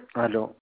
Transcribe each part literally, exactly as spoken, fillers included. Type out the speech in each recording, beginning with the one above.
Aló.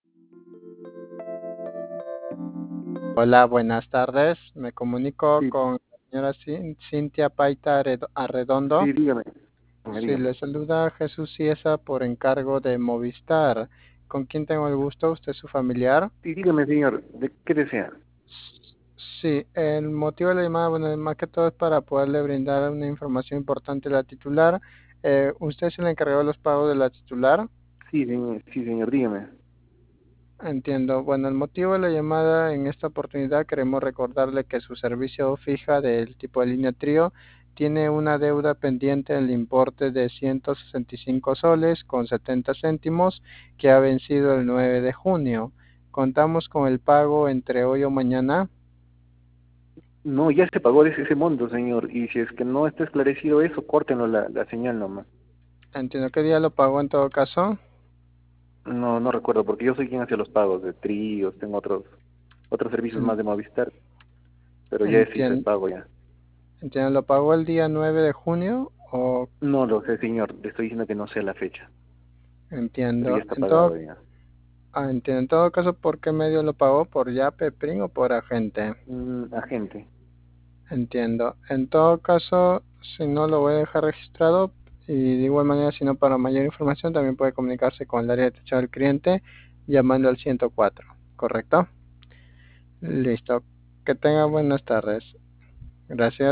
Hola, buenas tardes. Me comunico Sí, con la señora Cin- Cintia Paita Arredo- Arredondo. sí, dígame. Dígame, Sí, dígame. le saluda Jesús Ciesa por encargo de Movistar. ¿Con quién tengo el gusto? ¿Usted es su familiar? Sí, dígame, señor. ¿De qué desea? S- Sí, el motivo de la llamada, bueno, más que todo es para poderle brindar una información importante a la titular. Eh, ¿usted es el encargado de los pagos de la titular? Sí, señor, sí, señor, dígame. Entiendo. Bueno, el motivo de la llamada en esta oportunidad queremos recordarle que su servicio fija del tipo de línea Trío tiene una deuda pendiente del importe de ciento sesenta y cinco soles con setenta céntimos que ha vencido el nueve de junio. Contamos con el pago entre hoy o mañana. No, ya se pagó ese, ese monto, señor. Y si es que no está esclarecido eso, córtenlo la, la señal nomás. Entiendo qué día lo pagó en todo caso. No, no recuerdo, porque yo soy quien hace los pagos de tríos, tengo otros, otros servicios En- más de Movistar, pero ya se hizo el Entien- pago ya. Entiendo, ¿lo pagó el día nueve de junio o No lo sé, señor. Le estoy diciendo que no sé la fecha, pero ya entiendo? está En todo pagado ya. Ah, entiendo. En todo caso, ¿por qué medio lo pagó? ¿Por Yape, Pring o por agente? Mm, agente. Entiendo. En todo caso, si no, lo voy a dejar registrado y de igual manera, si no, para mayor información, también puede comunicarse con el área de atención al cliente llamando al ciento cuatro. ¿Correcto? Listo. Que tenga buenas tardes. Gracias.